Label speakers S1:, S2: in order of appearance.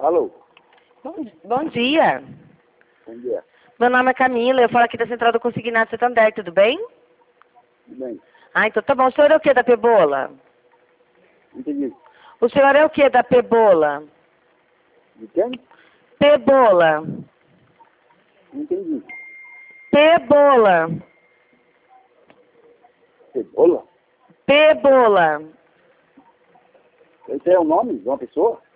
S1: Alô?
S2: Bom dia.
S1: Bom dia.
S2: Meu nome é Camila, eu falo aqui da Central do Consignado Santander, tudo bem?
S1: Tudo bem?
S2: Ah, então tá bom. O senhor é o que da Pebola?
S1: Entendi.
S2: O senhor é o que da Pebola?
S1: De quem?
S2: Pebola.
S1: Entendi.
S2: Pebola.
S1: Cebola?
S2: Pebola.
S1: Esse é o nome de uma pessoa?